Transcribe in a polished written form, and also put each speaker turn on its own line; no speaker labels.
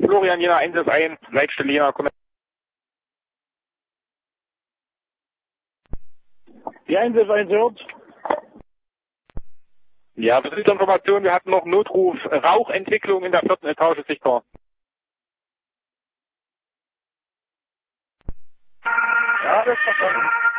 Florian Jena 161, Leitstelle Jena, komm.
Die 161 hört.
Ja, Besitzinformation, wir hatten noch Notruf, Rauchentwicklung in der 4. Etage sichtbar.
Ja, das ist verstanden.